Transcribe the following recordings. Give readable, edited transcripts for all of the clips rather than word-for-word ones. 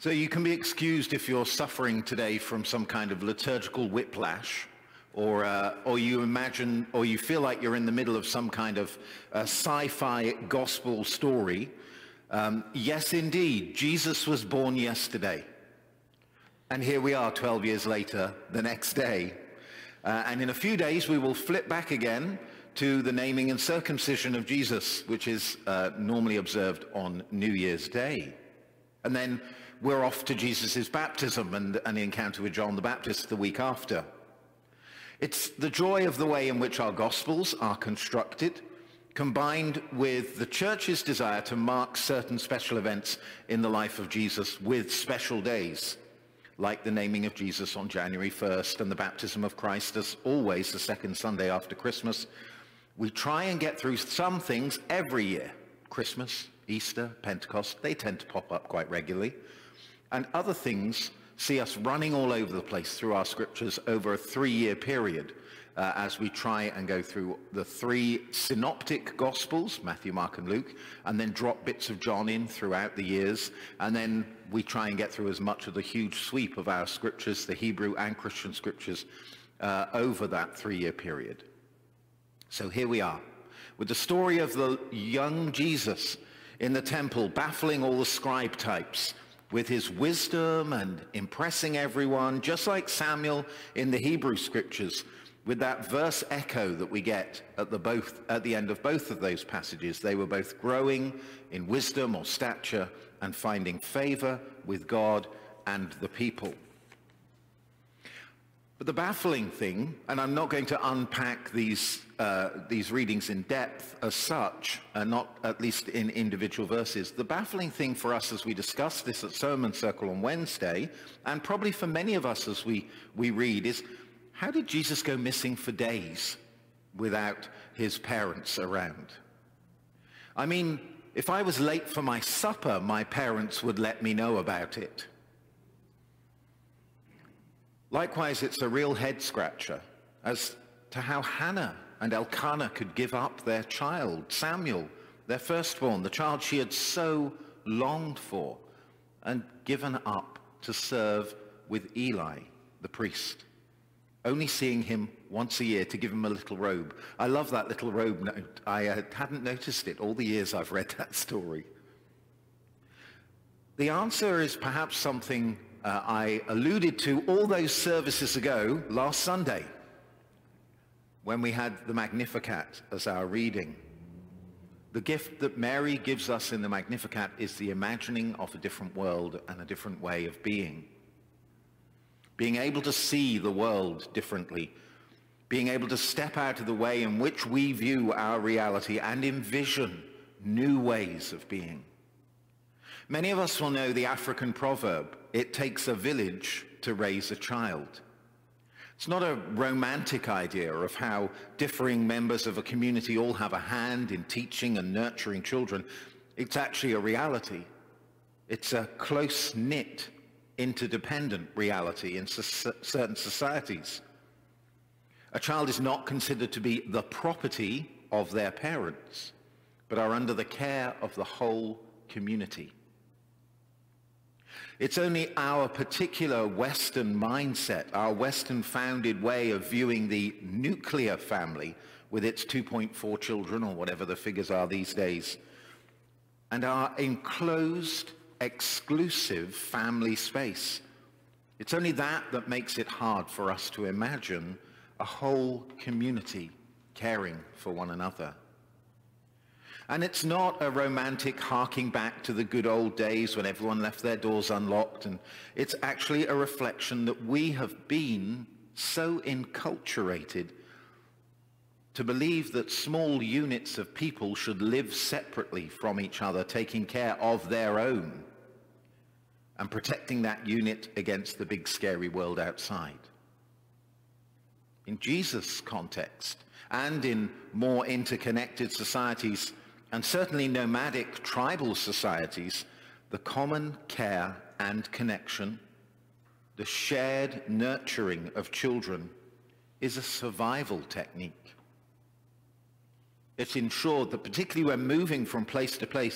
So you can be excused if you're suffering today from some kind of liturgical whiplash, or you imagine, or you feel like you're in the middle of some kind of sci-fi gospel story. Yes, indeed, Jesus was born yesterday. And here we are 12 years later, the next day. And in a few days, we will flip back again to the naming and circumcision of Jesus, which is normally observed on New Year's Day. And then we're off to Jesus' baptism and the encounter with John the Baptist the week after. It's the joy of the way in which our Gospels are constructed, combined with the Church's desire to mark certain special events in the life of Jesus with special days, like the naming of Jesus on January 1st and the baptism of Christ as always the second Sunday after Christmas. We try and get through some things every year. Christmas, Easter, Pentecost, they tend to pop up quite regularly. And other things see us running all over the place through our scriptures over a 3-year period as we try and go through the 3 synoptic gospels, Matthew, Mark, and Luke, and then drop bits of John in throughout the years. And then we try and get through as much of the huge sweep of our scriptures, the Hebrew and Christian scriptures, over that 3-year period. So here we are, with the story of the young Jesus in the temple, baffling all the scribe types with his wisdom and impressing everyone, just like Samuel in the Hebrew scriptures, with that verse echo that we get at the end of both of those passages. They were both growing in wisdom or stature and finding favor with God and the people. But the baffling thing, and I'm not going to unpack these readings in depth as such, not at least in individual verses. The baffling thing for us as we discuss this at Sermon Circle on Wednesday, and probably for many of us as we read, is how did Jesus go missing for days without his parents around? I mean, if I was late for my supper, my parents would let me know about it. Likewise, it's a real head-scratcher as to how Hannah and Elkanah could give up their child, Samuel, their firstborn, the child she had so longed for, and given up to serve with Eli, the priest, only seeing him once a year to give him a little robe. I love that little robe note. I hadn't noticed it all the years I've read that story. The answer is perhaps something I alluded to all those services ago last Sunday when we had the Magnificat as our reading. The gift that Mary gives us in the Magnificat is the imagining of a different world and a different way of being. Being able to see the world differently, being able to step out of the way in which we view our reality and envision new ways of being. Many of us will know the African proverb, "It takes a village to raise a child." It's not a romantic idea of how differing members of a community all have a hand in teaching and nurturing children. It's actually a reality. It's a close-knit, interdependent reality in certain societies. A child is not considered to be the property of their parents, but are under the care of the whole community. It's only our particular Western mindset, our Western-founded way of viewing the nuclear family with its 2.4 children, or whatever the figures are these days, and our enclosed, exclusive family space. It's only that makes it hard for us to imagine a whole community caring for one another. And it's not a romantic harking back to the good old days when everyone left their doors unlocked, and it's actually a reflection that we have been so enculturated to believe that small units of people should live separately from each other, taking care of their own and protecting that unit against the big scary world outside. In Jesus' context, and in more interconnected societies, and certainly nomadic tribal societies, the common care and connection, the shared nurturing of children, is a survival technique. It's ensured that particularly when moving from place to place,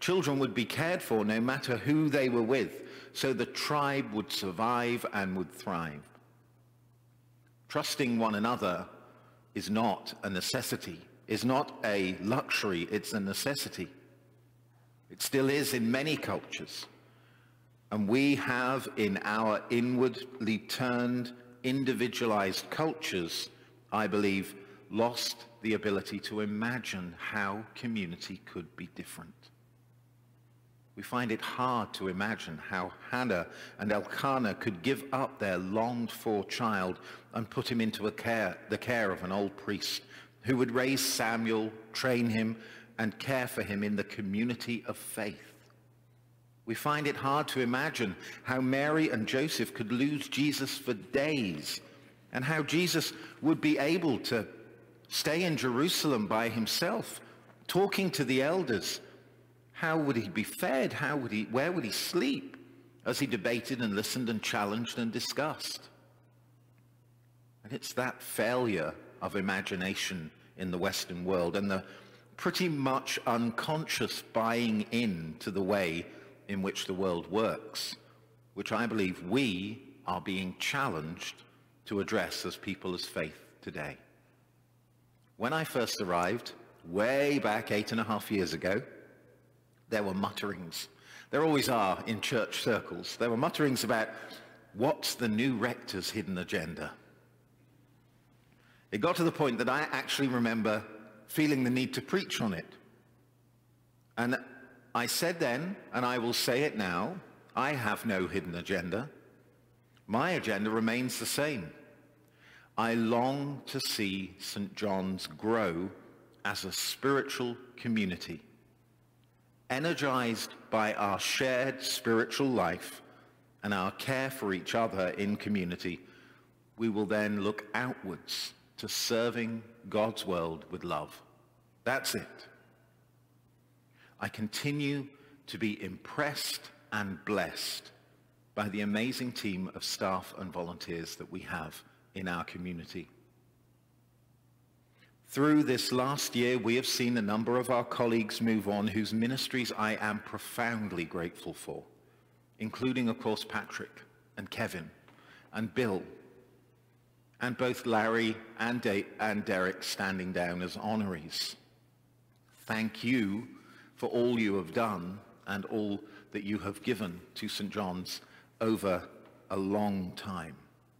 Children would be cared for no matter who they were with, so the tribe would survive and would thrive. Trusting one another is not a necessity, is not a luxury, it's a necessity. It still is in many cultures. And we have in our inwardly turned, individualized cultures, I believe, lost the ability to imagine how community could be different. We find it hard to imagine how Hannah and Elkanah could give up their longed-for child and put him into the care of an old priest who would raise Samuel, train him, and care for him in the community of faith. We find it hard to imagine how Mary and Joseph could lose Jesus for days, and how Jesus would be able to stay in Jerusalem by himself, talking to the elders. How would he be fed? Where would he sleep? As he debated and listened and challenged and discussed. And it's that failure of imagination in the Western world and the pretty much unconscious buying in to the way in which the world works, which I believe we are being challenged to address as people of faith today. When I first arrived, way back 8.5 years ago, there were mutterings. There always are in church circles. There were mutterings about what's the new rector's hidden agenda. It got to the point that I actually remember feeling the need to preach on it. And I said then, and I will say it now, I have no hidden agenda. My agenda remains the same. I long to see St. John's grow as a spiritual community, energized by our shared spiritual life and our care for each other in community. We will then look outwards to serving God's world with love. That's it. I continue to be impressed and blessed by the amazing team of staff and volunteers that we have in our community. Through this last year, we have seen a number of our colleagues move on whose ministries I am profoundly grateful for, including, of course, Patrick and Kevin and Bill, and both Larry and Derek standing down as honorees. Thank you for all you have done and all that you have given to St. John's over a long time.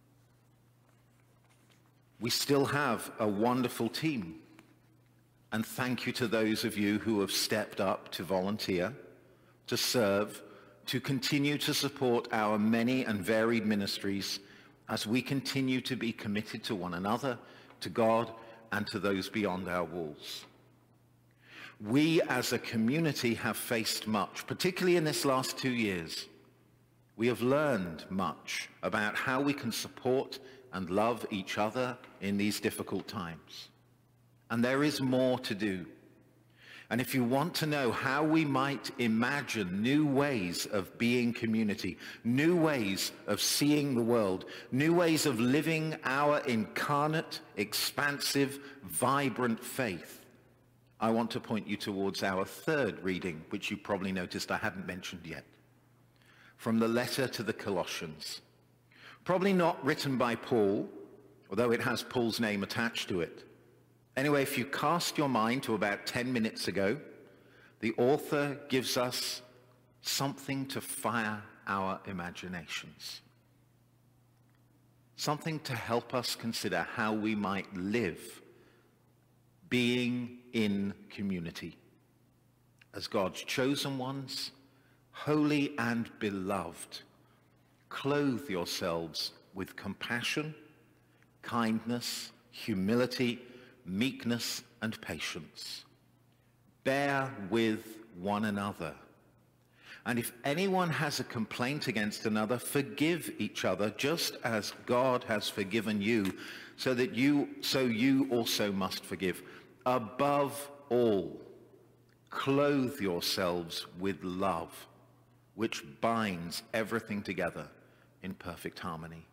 We still have a wonderful team, and thank you to those of you who have stepped up to volunteer, to serve, to continue to support our many and varied ministries as we continue to be committed to one another, to God, and to those beyond our walls. We as a community have faced much, particularly in this last 2 years. We have learned much about how we can support and love each other in these difficult times. And there is more to do. And if you want to know how we might imagine new ways of being community, new ways of seeing the world, new ways of living our incarnate, expansive, vibrant faith, I want to point you towards our third reading, which you probably noticed I hadn't mentioned yet, from the letter to the Colossians. Probably not written by Paul, although it has Paul's name attached to it. Anyway, if you cast your mind to about 10 minutes ago, the author gives us something to fire our imaginations. Something to help us consider how we might live being in community as God's chosen ones, holy and beloved. Clothe yourselves with compassion, kindness, humility, meekness, and patience. Bear with one another. And if anyone has a complaint against another, forgive each other, just as God has forgiven you, so you also must forgive. Above all, clothe yourselves with love, which binds everything together in perfect harmony.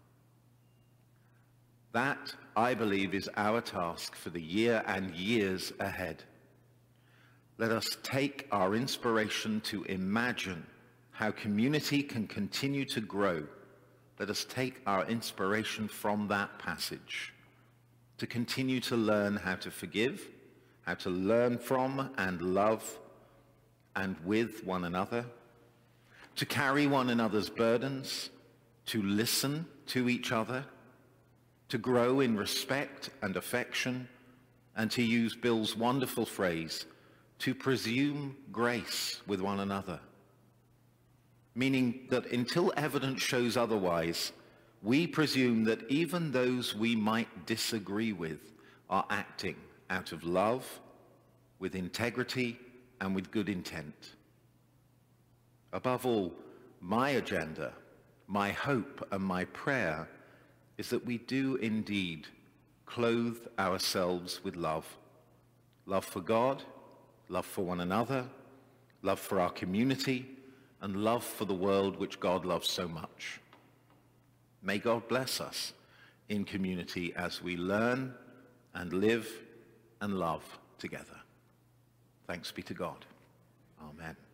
That, I believe, is our task for the year and years ahead. let us take our inspiration to imagine how community can continue to grow. Let us take our inspiration from that passage to continue to learn how to forgive, how to learn from and love and with one another, to carry one another's burdens, to listen to each other, to grow in respect and affection, and to use Bill's wonderful phrase, to presume grace with one another. Meaning that until evidence shows otherwise, we presume that even those we might disagree with are acting out of love, with integrity, and with good intent. Above all, my agenda, my hope, and my prayer is that we do indeed clothe ourselves with love. Love for God, love for one another, love for our community, and love for the world which God loves so much. May God bless us in community as we learn and live and love together. Thanks be to God. Amen.